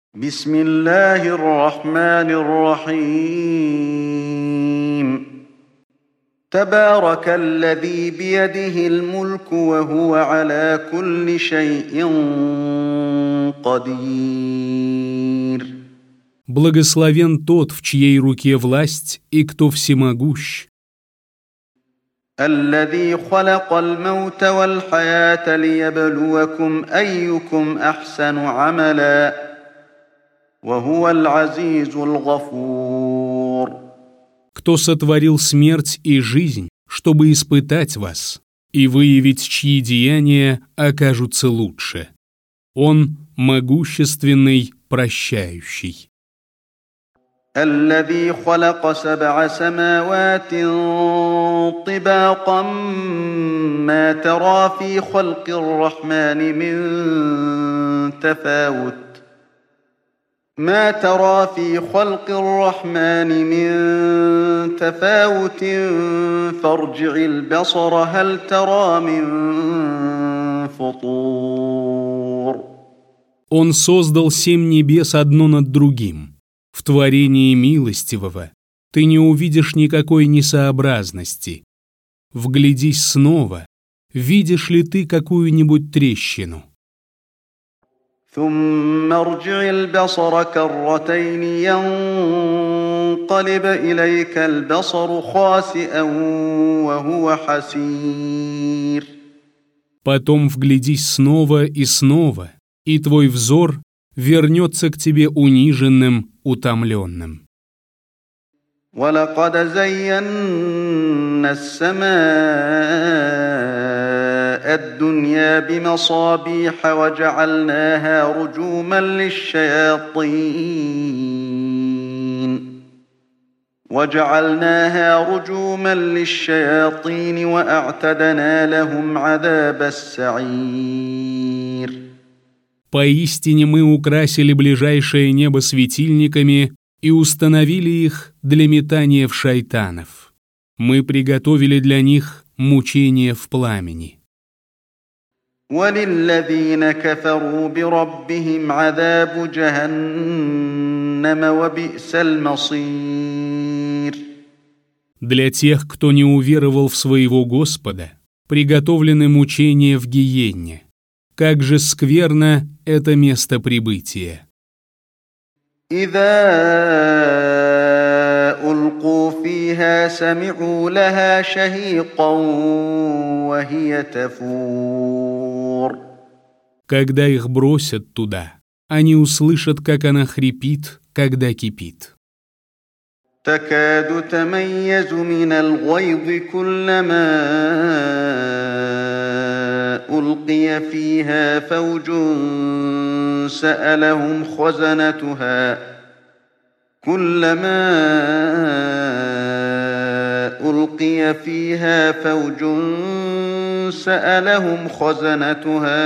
بسم الله الرحمن الرحيم تبارك الذي بيده الملك وهو على كل شيء قدير. Благословен тот, в чьей руке власть и кто всемогущ. الذي خلق الموت والحياة ليبلوكم أيكم أحسن عملا وهو العزيز الغفور. Кто сотворил смерть и жизнь, чтобы испытать вас и выявить, чьи деяния окажутся лучше. Он могущественный, прощающий. الذي خلق 7 سماوات طباقا ما ترى في خلق الرحمن من تفاوت فارجع البصر هل ترى من فطور. Он создал 7 небес одно над другим. В творении милостивого ты не увидишь никакой несообразности. Вглядись снова, видишь ли ты какую-нибудь трещину? ثم ارجع البصر كرتين ينقلب إليك البصر خاسئا وهو حسير. Потом вглядись снова и снова, и твой взор вернется к тебе униженным, утомленным. ولقد زينا السماء الدنيا بمصابيح وجعلناها رجوما للشياطين وأعتدنا لهم عذاب السعير. Поистине мы украсили ближайшее небо светильниками и установили их для метания в шайтанов. Мы приготовили для них мучения в пламени. وَلِلَّذِينَ كَفَرُوا بِرَبِّهِمْ عَذَابُ جَهَنَّمَ وَبِئْسَ الْمَصِيرُ. Для тех, кто не уверовал в своего Господа, приготовлены мучения в гиенне. Как же скверно это место прибытия. إِذَا أُلْقُوا فِيهَا سَمِعُوا لَهَا شَهِيقًا وَهِيَ تَفُورُ. Когда их бросят туда, они услышат, как она хрипит, когда кипит. تكاد تميز من الغيظ كلما ألقي فيها فوج سألهم خزنتها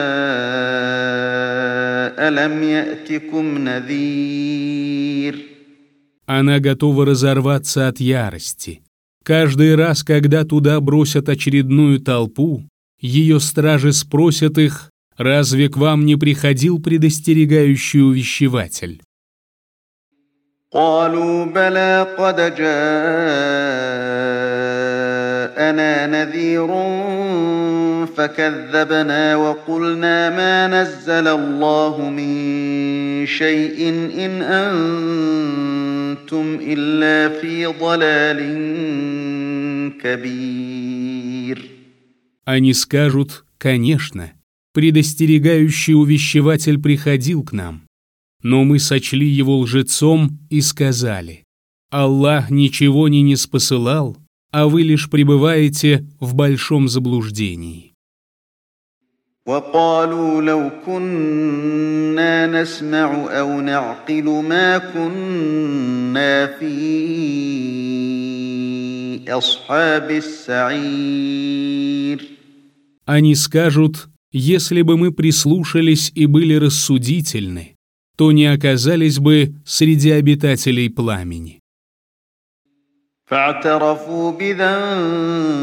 ألم يأتكم نذير. Она готова разорваться от ярости. Каждый раз, когда туда бросят очередную толпу, ее стражи спросят их: «Разве к вам не приходил предостерегающий увещеватель?» قالوا بلى قد جاءنا نذير فكذبنا وقلنا ما نزل الله من شيء إن أنتم إلا في ضلال كبير. Они скажут: «Конечно, предостерегающий увещеватель приходил к нам, но мы сочли его лжецом и сказали: Аллах ничего не ниспосылал, а вы лишь пребываете в большом заблуждении». وقالوا لو كنا نسمع أو نعقل ما كنا في أصحاب السعير. Они скажут: «Если бы мы прислушались и были рассудительны, то не оказались бы среди обитателей пламени». فاعترفوا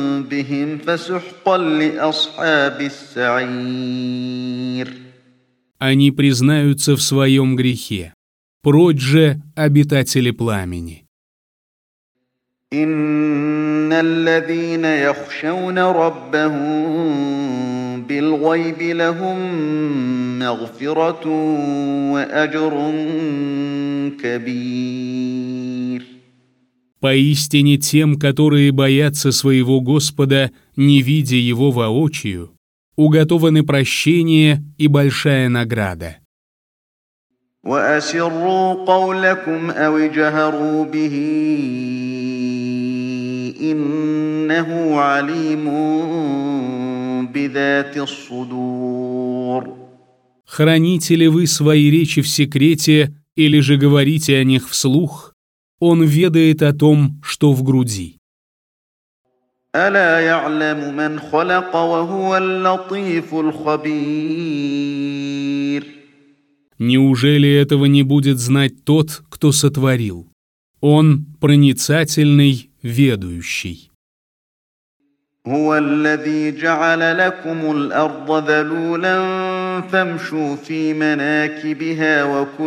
بذنبهم فسحقا لأصحاب السعير. они признаются в своем грехе. Прочь же, обитатели пламени. إن الذين يخشون ربهم بالغيب لهم مغفرة وأجر كبير. Поистине тем, которые боятся своего Господа, не видя Его воочию, уготованы прощение и большая награда. وأسروا قولكم أو اجهروا به إنه عليم بذات الصدور. Храните ли вы свои речи в секрете или же говорите о них вслух? Он ведает о том, что в груди. ألا يعلم من خلق وهو اللطيف الخبير. Неужели этого не будет знать тот, кто сотворил? Он проницательный, ведущий. هو الذي جعل لكم الأرض ذلولا فامشوا في مناكبها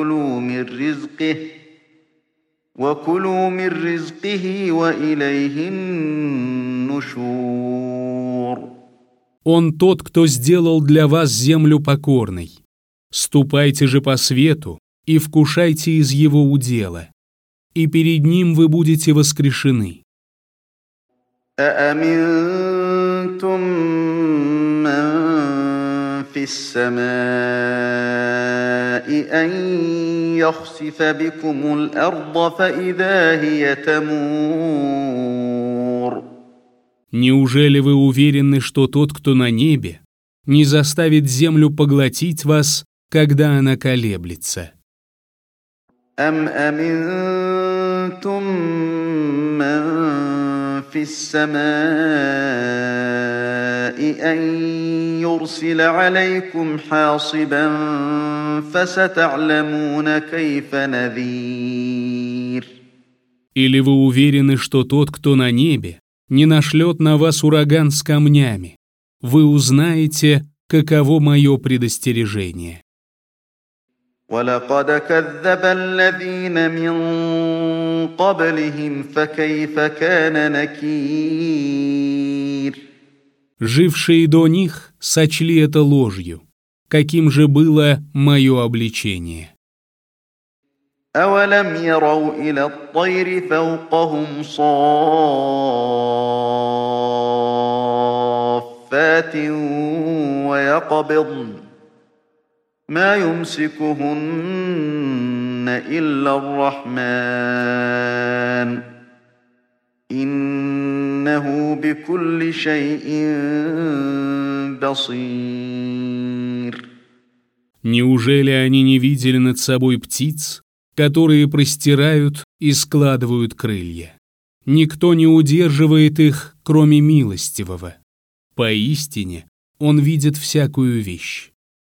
وكلوا من رزقه وإليه النشور. Он тот, кто сделал для вас землю покорной. Ступайте же по свету и вкушайте из его удела, и перед ним вы будете воскрешены. أأمنتم من في السماء أن يخسف بكم الأرض فإذا هي تمور. Неужели вы уверены, что тот, кто на небе, не заставит землю поглотить вас, когда она колеблется? أم أمنتم من في السماء أن يرسل عليكم حاصبا فستعلمون كيف نذير. Или вы уверены, что тот, кто на небе, не нашлет на вас ураган с камнями? Вы узнаете, каково мое предостережение. ولقد كذب الذين من قبلهم فكيف كان نكير. Жившие до них сочли это ложью. Каким же было мое обличение? أولم يروا إلى الطير فوقهم صافات ويقبضن ما يمسكهن إلا الرحمن إنه بكل شيء بصير. Неужели они не видели над собой птиц, которые простирают и складывают крылья? Никто не удерживает их, кроме милостивого. Поистине, он видит всякую вещь.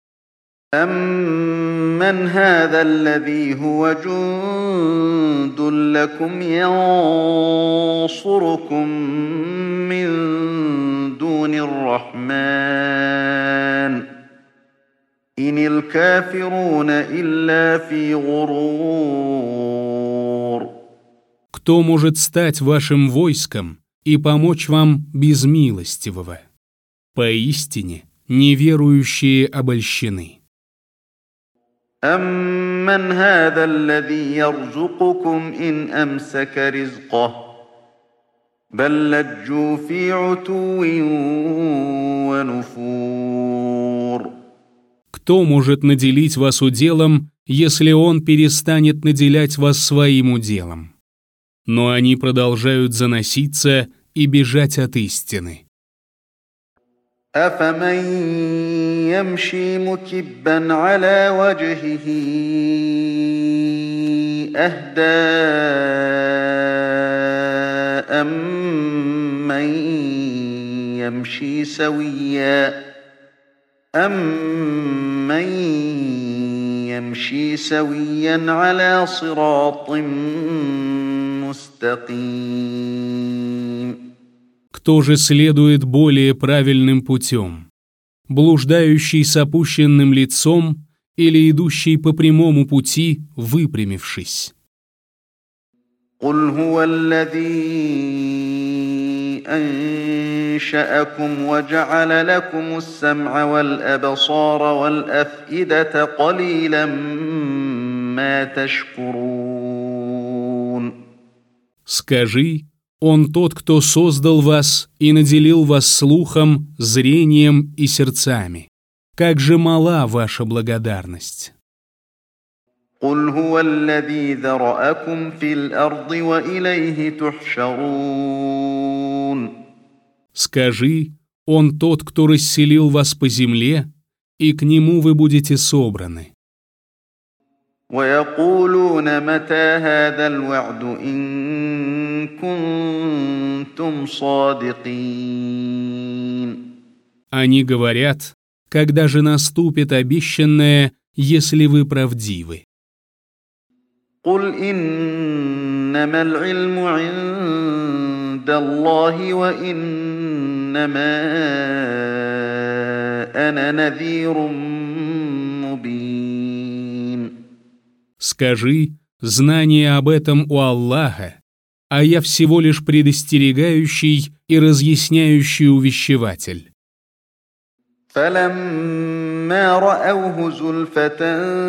أَمَّنْ هَذَا الَّذِي هُوَ جُندٌ لَّكُمْ يَنصُرُكُم مِّن دُونِ الرَّحْمَٰنِ إِنِ الْكَافِرُونَ إِلَّا فِي غُرُورٍ. Кто может стать вашим войском и помочь вам без милостивого? Поистине, неверующие обольщены. أَمَّنْ هَذَا الَّذِي يَرْزُقُكُمْ إِنْ أَمْسَكَ رِزْقَهُ بَل لَّجُّوا فِي عُتُوٍّ وَنُفُورٍ. Кто может наделить вас уделом, если он перестанет наделять вас своим уделом? Но они продолжают заноситься и бежать от истины. أَفَمَن يَمْشِي مُكِبًّا عَلَى وَجْهِهِ أَهْدَىٰ أَمَّن يَمْشِي سَوِيًّا عَلَى صِرَاطٍ مُّسْتَقِيمٍ. Кто же следует более правильным путем? Блуждающий с опущенным лицом или идущий по прямому пути, выпрямившись. قل هو الذي أنشأكم وجعل لكم السمع والأبصار والأفئدة قليلا ما تشكرون. Скажи, Он тот, кто создал вас и наделил вас слухом, зрением и сердцами. Как же мала ваша благодарность! قل هو الذي ذرأكم في الأرض وإليه تحشرون. Скажи, Он тот, кто расселил вас по земле, и к Нему вы будете собраны. ويقولون متى هذا الوعد إن كنتم صادقين. Они говорят, когда же наступит обещанное, если вы правдивы. قل إنما العلم عند الله وإنما أنا نذير مبين. Скажи, знание об этом у Аллаха, а я всего лишь предостерегающий и разъясняющий увещеватель. فلما رأوه زلفة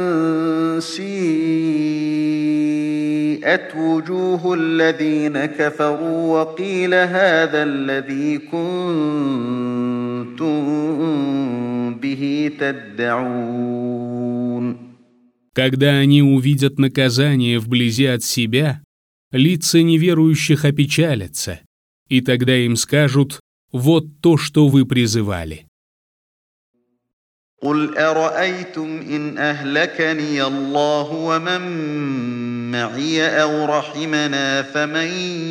سيئت وجوه الذين كفروا وقيل هذا الذي كنتم به تدعون. Когда они увидят наказание вблизи от себя, лица неверующих опечалятся, и тогда им скажут: «Вот то, что вы призывали». قل أرأيتم إن أهلكني الله ومن معي أو رحمنا فمن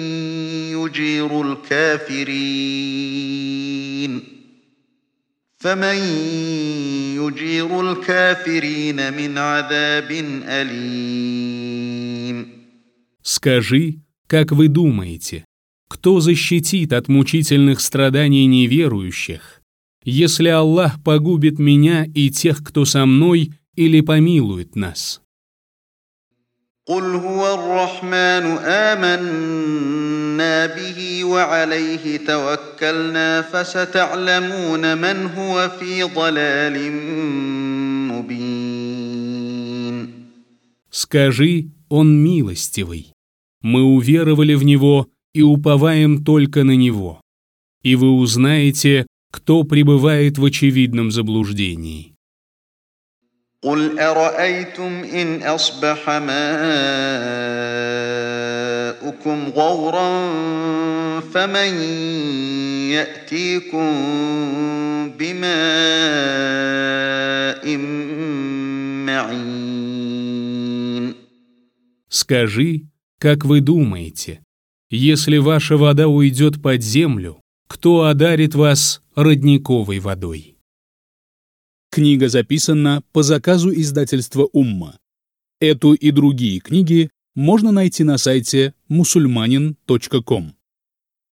يجير الكافرين من عذاب أليم. Скажи, как вы думаете, кто защитит от мучительных страданий неверующих, если Аллах погубит меня и тех, кто со мной, или помилует нас? قل هو الرحمن آمنا به وعليه توكلنا فستعلمون من هو في ضلال مبين. Скажи, Он милостивый. Мы уверовали в Него и уповаем только на Него. И вы узнаете, кто пребывает в очевидном заблуждении. قل أرأيتم إن أصبح ماؤكم غورا فمن يأتيكم بماء معين. Скажи, как вы думаете, если ваша вода уйдет под землю, кто одарит вас родниковой водой? Книга записана по заказу издательства «Умма». Эту и другие книги можно найти на сайте musulmanin.com.